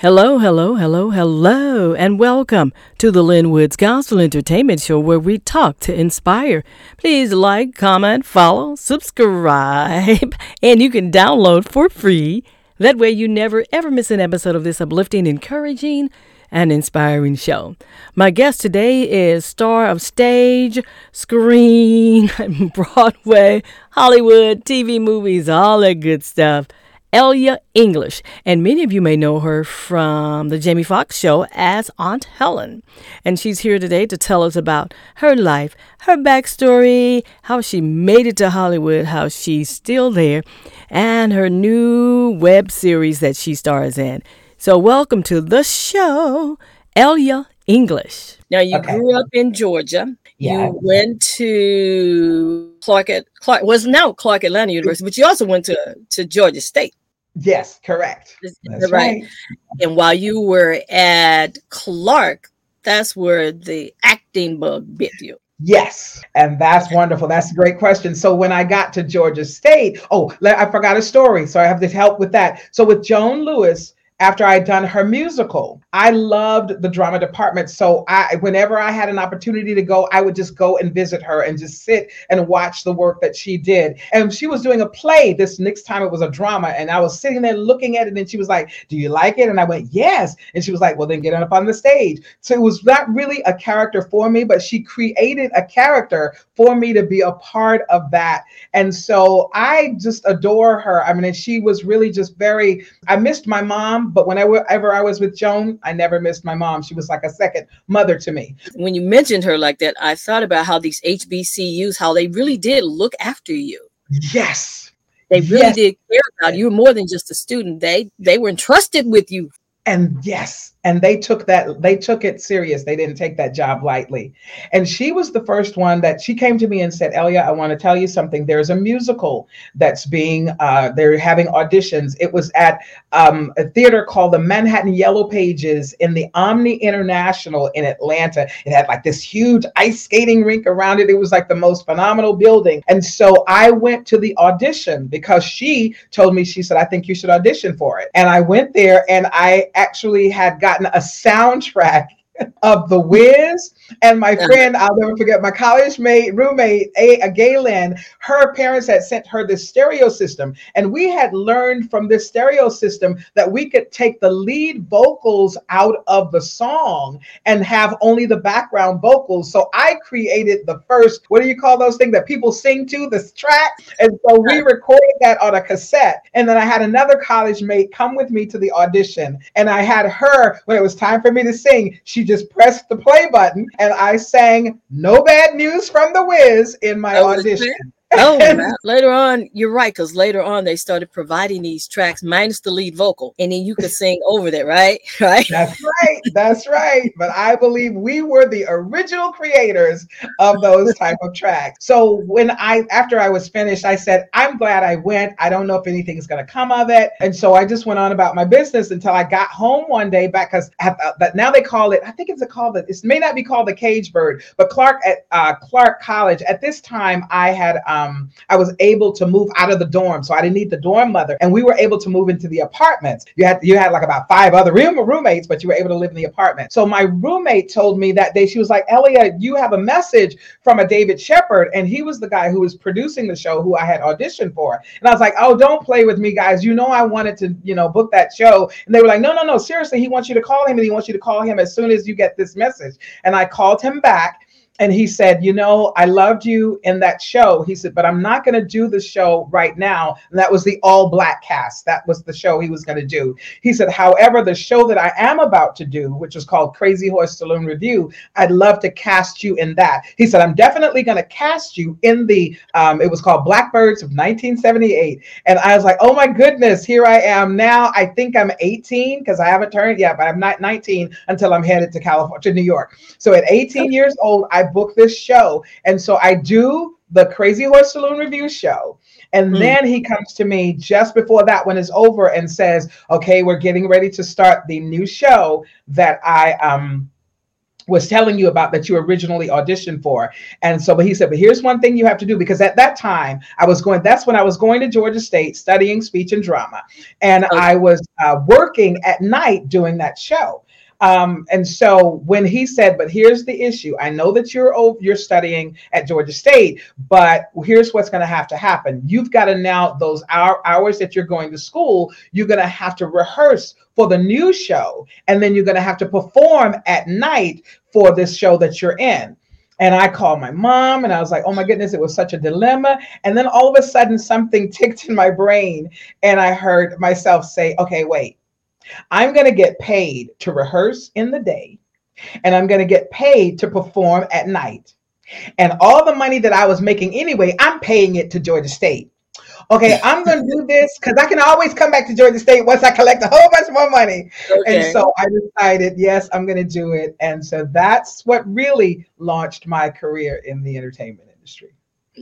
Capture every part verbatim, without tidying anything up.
Hello, hello, hello, hello, and welcome to the Lynn Woods Gospel Entertainment Show where we talk to inspire. Please like, comment, follow, subscribe, and you can download for free. That way you never ever miss an episode of this uplifting, encouraging, and inspiring show. My guest today is star of stage, screen, Broadway, Hollywood, T V, movies, all that good stuff. Elia English, and many of you may know her from the Jamie Foxx show as Aunt Helen. And she's here today to tell us about her life, her backstory, how she made it to Hollywood, how she's still there, and her new web series that she stars in. So welcome to the show, Elia English. Now, you okay. grew up in Georgia. Yeah. You went to Clark at Clark was now Clark Atlanta University, but you also went to, to Georgia State. Yes, correct. That's right. right. And while you were at Clark, that's where the acting bug bit you. Yes. And that's wonderful. That's a great question. So when I got to Georgia State, oh, I forgot a story. So I have to help with that. So with Joan Lewis, after I'd done her musical, I loved the drama department. So I, whenever I had an opportunity to go, I would just go and visit her and just sit and watch the work that she did. And she was doing a play this next time it was a drama. And I was sitting there looking at it and she was like, do you like it? And I went, yes. And she was like, well, then get up on the stage. So it was not really a character for me, but she created a character for me to be a part of that. And so I just adore her. I mean, she was really just very, I missed my mom. But whenever I was with Joan, I never missed my mom. She was like a second mother to me. When you mentioned her like that, I thought about how these H B C Us, how they really did look after you. Yes. They really yes. did care about you more than just a student. They they were entrusted with you. And yes, and they took that, they took it serious. They didn't take that job lightly. And she was the first one that she came to me and said, Elia, I want to tell you something. There's a musical that's being, uh, they're having auditions. It was at um, a theater called the Manhattan Yellow Pages in the Omni International in Atlanta. It had like this huge ice skating rink around it. It was like the most phenomenal building. And so I went to the audition because she told me, she said, I think you should audition for it. And I went there and I actually had gotten a soundtrack of The Wiz, and my friend, I'll never forget, my college mate, roommate, a, a Galen, her parents had sent her this stereo system, and we had learned from this stereo system that we could take the lead vocals out of the song and have only the background vocals. So I created the first, what do you call those things that people sing to, this track? And so we recorded that on a cassette. And then I had another college mate come with me to the audition, and I had her, when it was time for me to sing, she just pressed the play button and I sang No Bad News from The Wiz in my oh, audition. Oh, wow. Later on, you're right, because later on they started providing these tracks minus the lead vocal, and then you could sing over that, right? Right. That's right. That's right. But I believe we were the original creators of those type of tracks. So when I, after I was finished, I said, I'm glad I went. I don't know if anything is going to come of it. And so I just went on about my business until I got home one day back, because uh, now they call it, I think it's a called, it may not be called the Cage Bird, but Clark at uh, Clark College. At this time, I had, um, Um, I was able to move out of the dorm, so I didn't need the dorm mother, and we were able to move into the apartments. You had you had like about five other room, roommates, but you were able to live in the apartment. So my roommate told me that day, she was like, Elia, you have a message from a David Shepard, and he was the guy who was producing the show, who I had auditioned for. And I was like, oh, don't play with me, guys. You know I wanted to, you know, book that show. And they were like, no, no, no, seriously, he wants you to call him, and he wants you to call him as soon as you get this message. And I called him back. And he said, you know, I loved you in that show. He said, but I'm not going to do the show right now. And that was the all black cast. That was the show he was going to do. He said, however, the show that I am about to do, which is called Crazy Horse Saloon Review, I'd love to cast you in that. He said, I'm definitely going to cast you in the, um, it was called Blackbirds of nineteen seventy-eight. And I was like, oh my goodness, here I am now. I think I'm eighteen because I haven't turned yet, but I'm not nineteen until I'm headed to California, to New York. So at eighteen years old, I book this show. And so I do the Crazy Horse Saloon Review show. And mm. then he comes to me just before that one is over and says, okay, we're getting ready to start the new show that I, um, was telling you about that you originally auditioned for. And so, but he said, but here's one thing you have to do, because at that time I was going, that's when I was going to Georgia State studying speech and drama. And Okay. I was uh, working at night doing that show. Um, and so when he said, but here's the issue, I know that you're you're studying at Georgia State, but here's what's going to have to happen. You've got to now, those hour, hours that you're going to school, you're going to have to rehearse for the new show. And then you're going to have to perform at night for this show that you're in. And I called my mom and I was like, oh my goodness, it was such a dilemma. And then all of a sudden something ticked in my brain and I heard myself say, okay, wait. I'm going to get paid to rehearse in the day, and I'm going to get paid to perform at night. And all the money that I was making anyway, I'm paying it to Georgia State. Okay, I'm going to do this because I can always come back to Georgia State once I collect a whole bunch more money. Okay. And so I decided, yes, I'm going to do it. And so that's what really launched my career in the entertainment industry.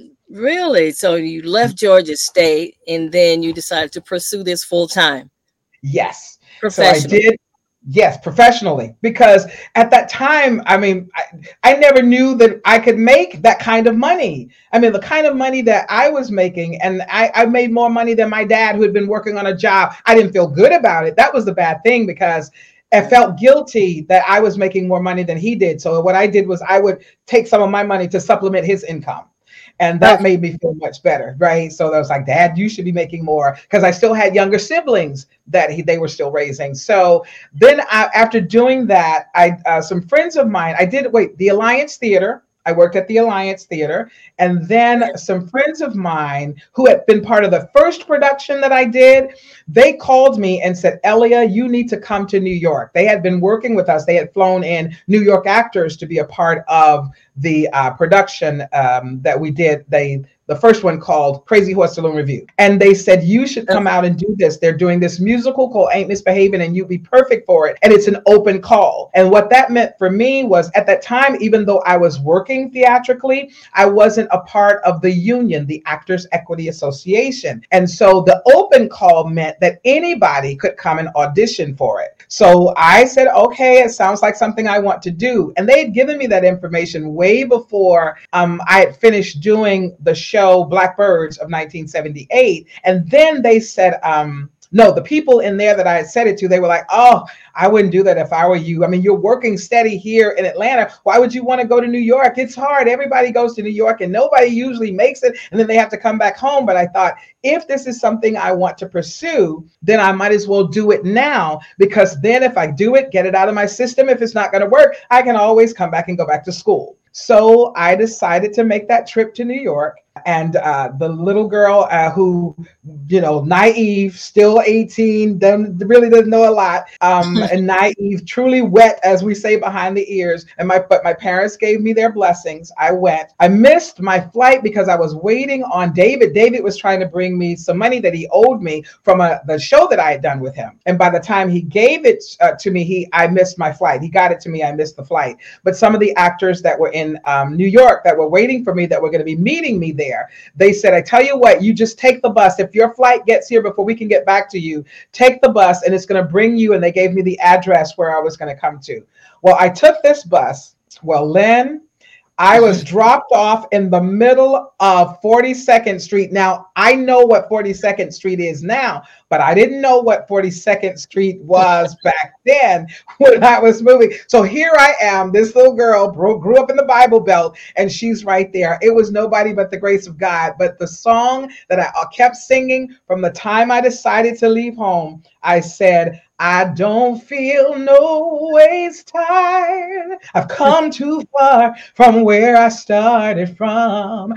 Really? So you left Georgia State and then you decided to pursue this full time? Yes. So I did, yes, professionally, because at that time, I mean, I, I never knew that I could make that kind of money. I mean, the kind of money that I was making, and I, I made more money than my dad, who had been working on a job. I didn't feel good about it. That was the bad thing, because I felt guilty that I was making more money than he did. So what I did was I would take some of my money to supplement his income. And that made me feel much better, right? So I was like, Dad, you should be making more, because I still had younger siblings that he, they were still raising. So then I, after doing that, I uh, some friends of mine, I did, wait, the Alliance Theater. I worked at the Alliance Theater. And then some friends of mine who had been part of the first production that I did, they called me and said, Elia, you need to come to New York. They had been working with us. They had flown in New York actors to be a part of the uh, production um, that we did. They the first one called Crazy Horse Saloon Review. And they said, you should come out and do this. They're doing this musical called Ain't Misbehaving, and you'd be perfect for it. And it's an open call. And what that meant for me was, at that time, even though I was working theatrically, I wasn't a part of the union, the Actors Equity Association. And so the open call meant that anybody could come and audition for it. So I said, okay, it sounds like something I want to do. And they had given me that information way before um, I had finished doing the show Blackbirds of nineteen seventy-eight. And then they said, um, no, the people in there that I had said it to, they were like, oh, I wouldn't do that if I were you. I mean, you're working steady here in Atlanta. Why would you want to go to New York? It's hard. Everybody goes to New York and nobody usually makes it. And then they have to come back home. But I thought, if this is something I want to pursue, then I might as well do it now, because then if I do it, get it out of my system, if it's not going to work, I can always come back and go back to school. So I decided to make that trip to New York. And uh, the little girl uh, who, you know, naive, still eighteen, doesn't, really doesn't know a lot, um, and naive, truly wet, as we say, behind the ears. And my, but my parents gave me their blessings. I went. I missed my flight because I was waiting on David. David was trying to bring me some money that he owed me from a, the show that I had done with him. And by the time he gave it uh, to me, he I missed my flight. He got it to me. I missed the flight. But some of the actors that were in um, New York that were waiting for me, that were going to be meeting me there, they said, I tell you what, you just take the bus. If your flight gets here before we can get back to you, take the bus and it's going to bring you. And they gave me the address where I was going to come to. Well, I took this bus. Well, Lynn, I was dropped off in the middle of forty-second Street. Now, I know what forty-second Street is now, but I didn't know what forty-second Street was back then when I was moving. So here I am, this little girl grew up in the Bible Belt, and she's right there. It was nobody but the grace of God. But the song that I kept singing from the time I decided to leave home, I said, I don't feel no ways tired. I've come too far from where I started from.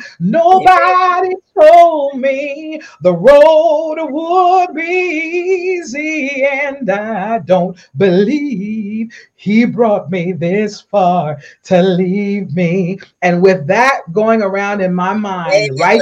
Nobody told me the road would be easy, and I don't believe he brought me this far to leave me. And with that going around in my mind, right then,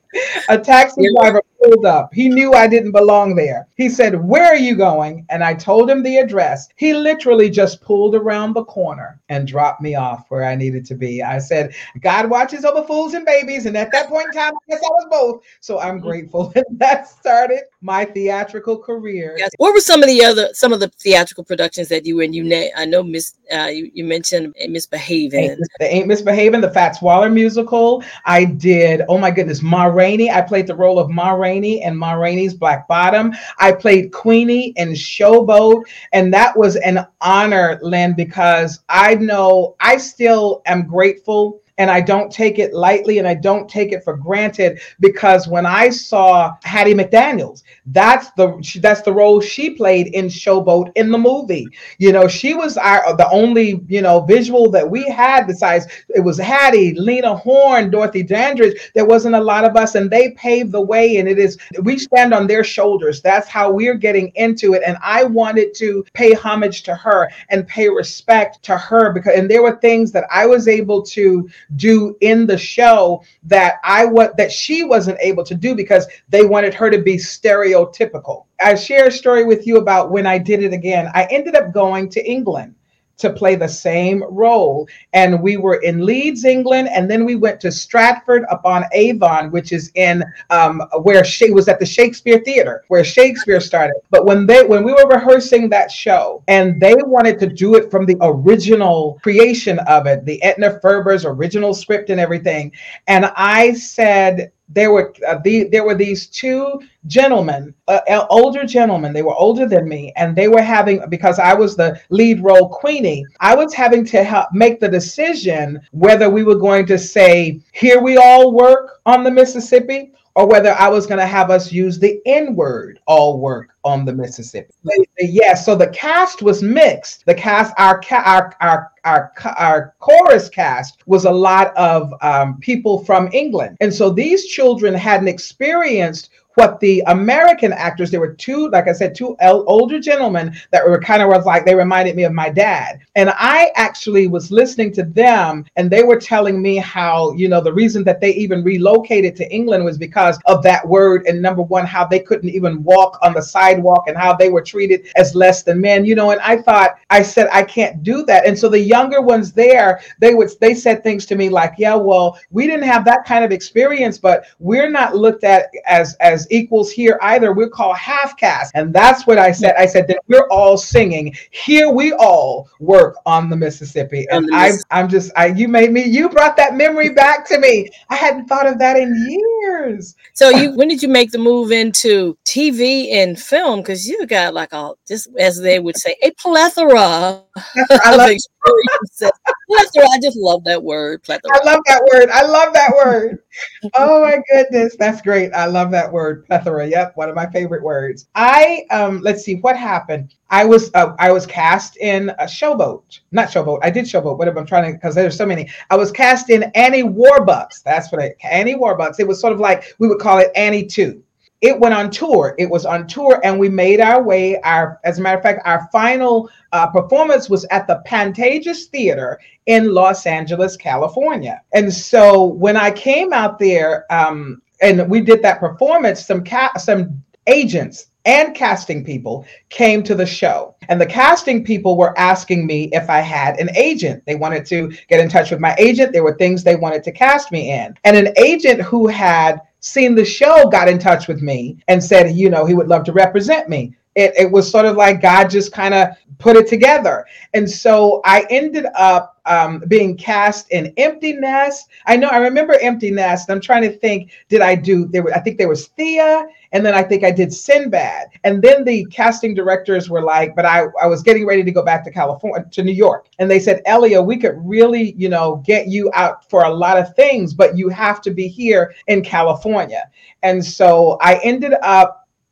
A taxi driver pulled up. He knew I didn't belong there. He said, "Where are you going?" And I told him the address. He literally just pulled around the corner and dropped me off where I needed to be. I said, God watches over fools and babies. And at that point in time, I guess I was both. So I'm grateful. And that started my theatrical career. Yes. What were some of the other, some of the theatrical productions that you were in? You, na- I know Miss, uh, you, you mentioned Misbehaving. Ain't, the Ain't Misbehaving, the Fats Waller musical. I did, oh my goodness, Ma Rainey. I played the role of Ma Rainey in Ma Rainey's Black Bottom. I played Queenie in Showboat. And that was an honor, Lynn, because I know I still am grateful. And I don't take it lightly and I don't take it for granted, because when I saw Hattie McDaniels, that's the that's the role she played in Showboat in the movie. You know, she was our the only, you know, visual that we had besides it was Hattie, Lena Horne, Dorothy Dandridge. There wasn't a lot of us, and they paved the way, and it is we stand on their shoulders. That's how we're getting into it. And I wanted to pay homage to her and pay respect to her, because and there were things that I was able to do in the show that I what that she wasn't able to do because they wanted her to be stereotypical. I share a story with you about when I did it again. I ended up going to England to play the same role. And we were in Leeds, England, and then we went to Stratford upon Avon, which is in um, where she was at the Shakespeare Theater, where Shakespeare started. But when they when we were rehearsing that show, and they wanted to do it from the original creation of it, the Edna Ferber's original script and everything, and I said, there were uh, the, there were these two gentlemen, uh, older gentlemen. They were older than me, and they were having, because I was the lead role Queenie, I was having to help make the decision whether we were going to say, "Here we all work on the Mississippi," or whether I was going to have us use the N word, "all work on the Mississippi." Yes, so the cast was mixed. The cast, our our our our, our chorus cast was a lot of um, people from England, and so these children hadn't experienced what the American actors, there were two, like I said, two older gentlemen that were kind of was like, they reminded me of my dad. And I actually was listening to them, and they were telling me how, you know, the reason that they even relocated to England was because of that word. And number one, how they couldn't even walk on the sidewalk and how they were treated as less than men, you know, and I thought, I said, I can't do that. And so the younger ones there, they would, they said things to me like, yeah, well, we didn't have that kind of experience, but we're not looked at as, as equals here either. We're called half caste. And that's what I said. I said that we're all singing, "Here we all work on the Mississippi." And I, I'm just, I, you made me, you brought that memory back to me. I hadn't thought of that in years. So you, when did you make the move into T V and film? Because you got like a, just as they would say, a plethora I love, of experiences. Plethora, I just love that word, plethora. I love that word. I love that word. Oh my goodness, that's great. I love that word, plethora. Yep, one of my favorite words. I um, let's see what happened. I was uh, I was cast in a Showboat, not Showboat. I did Showboat. Whatever I'm trying to, because there's so many. I was cast in Annie Warbucks. That's what I Annie Warbucks. It was sort of like we would call it Annie two. It went on tour. It was on tour, and we made our way. Our, as a matter of fact, our final uh, performance was at the Pantages Theater in Los Angeles, California. And so when I came out there, um, and we did that performance, some ca- some agents and casting people came to the show. And the casting people were asking me if I had an agent. They wanted to get in touch with my agent. There were things they wanted to cast me in. And an agent who had seen the show got in touch with me and said, you know, he would love to represent me. It, it was sort of like God just kind of put it together. And so I ended up um, being cast in Empty Nest. I know, I remember Empty Nest. I'm trying to think, did I do, there were, I think there was Thea, and then I think I did Sinbad. And then the casting directors were like, but I, I was getting ready to go back to California, to New York. And they said, Elia, we could really, you know, get you out for a lot of things, but you have to be here in California. And so I ended up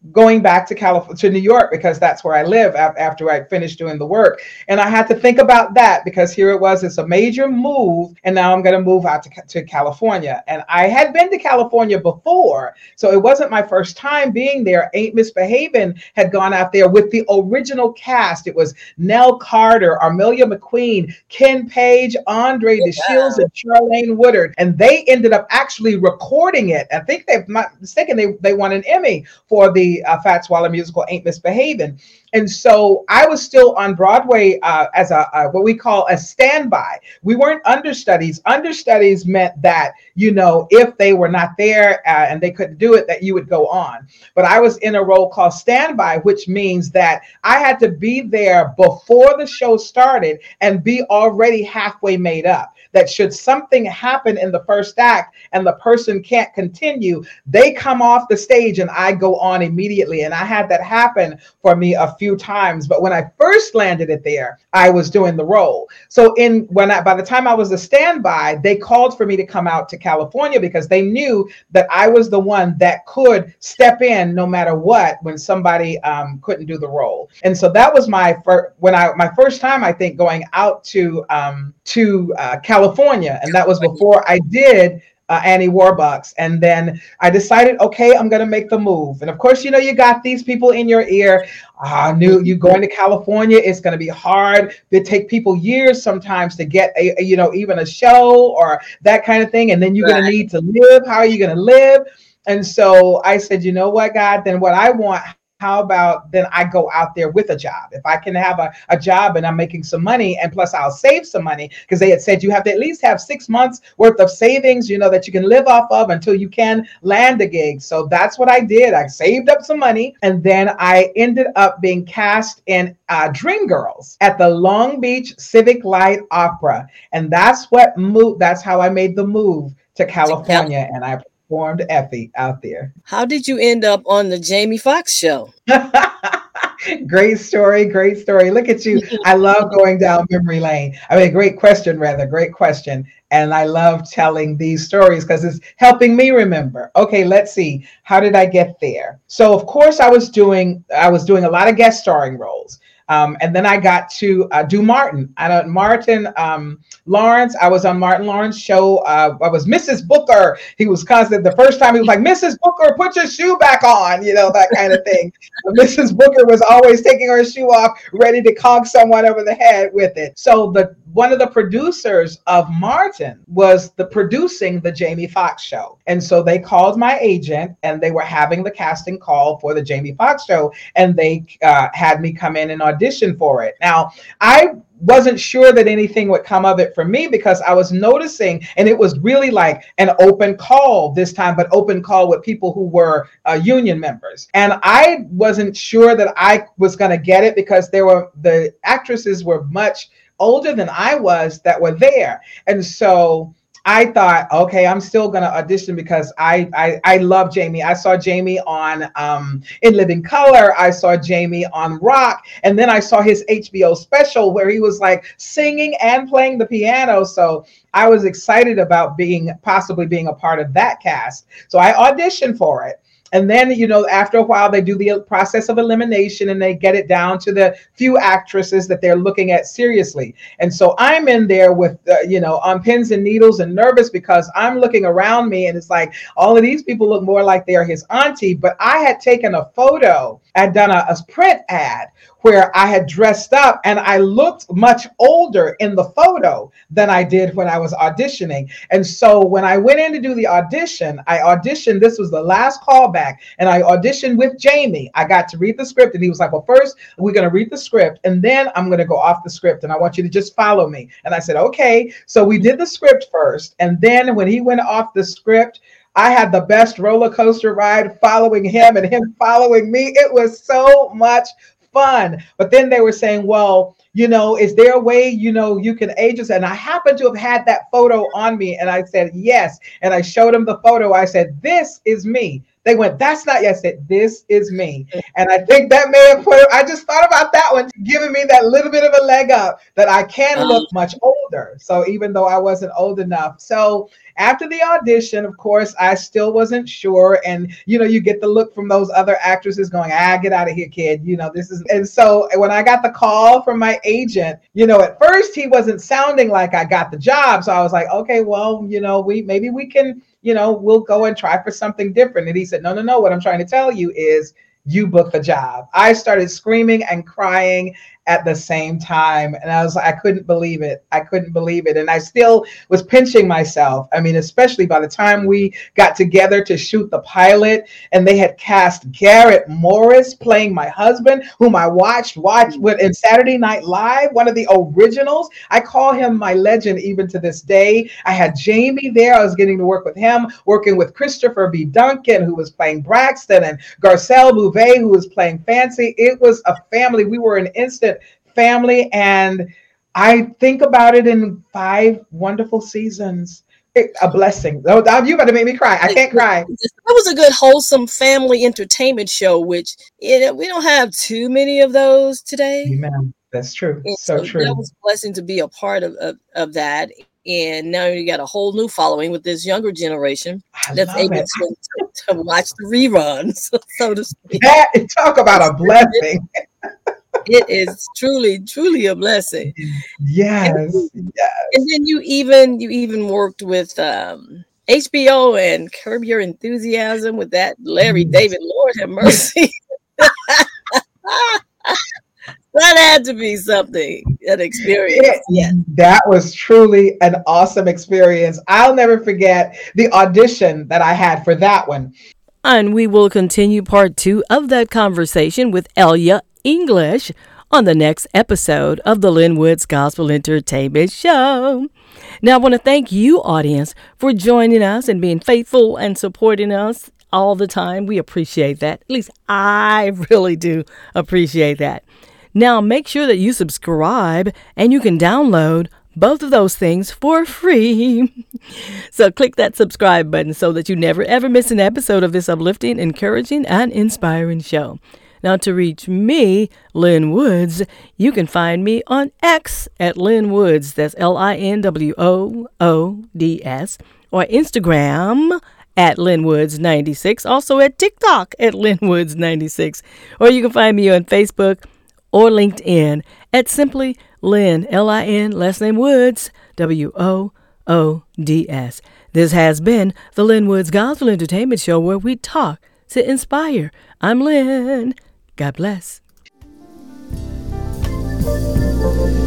going back to California, to New York, because that's where I live after I finished doing the work. And I had to think about that because here it was, it's a major move. And now I'm going to move out to, to California. And I had been to California before, so it wasn't my first time being there. Ain't Misbehaving had gone out there with the original cast. It was Nell Carter, Armelia McQueen, Ken Page, Andre DeShields, and Charlene Woodard. And they ended up actually recording it. I think they're not mistaken, they, they won an Emmy for the uh, Fats Waller musical Ain't Misbehaving. And so I was still on Broadway uh, as a, a what we call a standby. We weren't understudies. Understudies meant that, you know, if they were not there uh, and they couldn't do it, that you would go on. But I was in a role called standby, which means that I had to be there before the show started and be already halfway made up. That should something happen in the first act and the person can't continue, they come off the stage and I go on immediately. And I had that happen for me a few times. But when I first landed it there, I was doing the role. So in when I, by the time I was a standby, they called for me to come out to California because they knew that I was the one that could step in no matter what when somebody um, couldn't do the role. And so that was my first, when I my first time, I think, going out to um, to uh, California, and that was before I did Uh, Annie Warbucks. And then I decided, okay, I'm going to make the move. And of course, you know, you got these people in your ear. I uh, knew you going to California, it's going to be hard. It take people years sometimes to get a, a, you know, even a show or that kind of thing. And then you're right. going to need to live. How are you going to live? And so I said, you know what, God, then what I want, how about then I go out there with a job? If I can have a, a job and I'm making some money, and plus I'll save some money, because they had said you have to at least have six months worth of savings, you know, that you can live off of until you can land a gig. So that's what I did. I saved up some money, and then I ended up being cast in uh, Dreamgirls at the Long Beach Civic Light Opera. And that's what moved, that's how I made the move to California. And I formed Effie out there. How did you end up on the Jamie Foxx show? Great story, great story. Look at you. I love going down memory lane. I mean, great question, rather, great question. And I love telling these stories because it's helping me remember. Okay, let's see. How did I get there? So, of course, I was doing I was doing a lot of guest starring roles. Um, and then I got to uh, do Martin. I don't, Martin um, Lawrence. I was on Martin Lawrence's show. Uh, I was Missus Booker. He was constant. The first time he was like, Missus Booker, put your shoe back on, you know, that kind of thing. Missus Booker was always taking her shoe off, ready to conk someone over the head with it. So the one of the producers of Martin was the producing the Jamie Foxx show. And so they called my agent and they were having the casting call for the Jamie Foxx show. And they uh, had me come in and audition for it. Now, I wasn't sure that anything would come of it for me because I was noticing, and it was really like an open call this time, but open call with people who were uh, union members. And I wasn't sure that I was going to get it because there were, the actresses were much older than I was that were there. And so I thought, okay, I'm still going to audition because I, I I love Jamie. I saw Jamie on um, In Living Color. I saw Jamie on Rock. And then I saw his H B O special where he was like singing and playing the piano. So I was excited about being possibly being a part of that cast. So I auditioned for it. And then, you know, after a while, they do the process of elimination and they get it down to the few actresses that they're looking at seriously. And so I'm in there with, uh, you know, on pins and needles and nervous because I'm looking around me and it's like all of these people look more like they're his auntie. But I had taken a photo, I'd done a, a print ad where I had dressed up and I looked much older in the photo than I did when I was auditioning. And so when I went in to do the audition, I auditioned, this was the last callback, and I auditioned with Jamie. I got to read the script and he was like, well, first we're gonna read the script and then I'm gonna go off the script and I want you to just follow me. And I said, okay. So we did the script first. And then when he went off the script, I had the best roller coaster ride following him and him following me. It was so much fun. But then they were saying, well, you know, is there a way, you know, you can age us? And I happened to have had that photo on me. And I said, yes. And I showed them the photo. I said, this is me. They went, that's not yet. I said, this is me. And I think that may have put, I just thought about that one, giving me that little bit of a leg up that I can look much older older. So even though I wasn't old enough. So after the audition, of course, I still wasn't sure. And, you know, you get the look from those other actresses going, ah, get out of here, kid. You know, this is. And so when I got the call from my agent, you know, at first he wasn't sounding like I got the job. So I was like, okay, well, you know, we maybe we can, you know, we'll go and try for something different. And he said, no, no, no. What I'm trying to tell you is you book the job. I started screaming and crying at the same time. And I was like, I couldn't believe it. I couldn't believe it. And I still was pinching myself. I mean, especially by the time we got together to shoot the pilot and they had cast Garrett Morris playing my husband, whom I watched watch with in Saturday Night Live, one of the originals. I call him my legend even to this day. I had Jamie there. I was getting to work with him, working with Christopher B. Duncan, who was playing Braxton, and Garcelle Bouvet, who was playing Fancy. It was a family. We were an instant family, and I think about it in five wonderful seasons. It, a blessing. Oh, you about to make me cry. I can't cry. That was a good, wholesome family entertainment show, which you know, we don't have too many of those today. Amen. That's true. So, so true. That was a blessing to be a part of, of, of that. And now you got a whole new following with this younger generation I that's able to, to, to watch the reruns, so to speak. That, talk about a blessing. It is truly, truly a blessing. Yes, and, yes. And then you even you even worked with um, H B O and Curb Your Enthusiasm with that Larry yes. David. Lord have mercy. That had to be something, an experience. It, yeah. That was truly an awesome experience. I'll never forget the audition that I had for that one. And we will continue part two of that conversation with Elia English on the next episode of the Lynn Woods Gospel Entertainment Show. Now, I want to thank you, audience, for joining us and being faithful and supporting us all the time. We appreciate that. At least I really do appreciate that. Now, make sure that you subscribe and you can download both of those things for free. So click that subscribe button so that you never ever miss an episode of this uplifting, encouraging, and inspiring show. Now, to reach me, Lynn Woods, you can find me on X at Lynn Woods. That's L I N W O O D S. Or Instagram at Lynn Woods ninety-six. Also at TikTok at Lynn Woods ninety-six. Or you can find me on Facebook or LinkedIn at simply Lynn, L I N, last name Woods, W O O D S. This has been the Lynn Woods Gospel Entertainment Show, where we talk to inspire. I'm Lynn. God bless.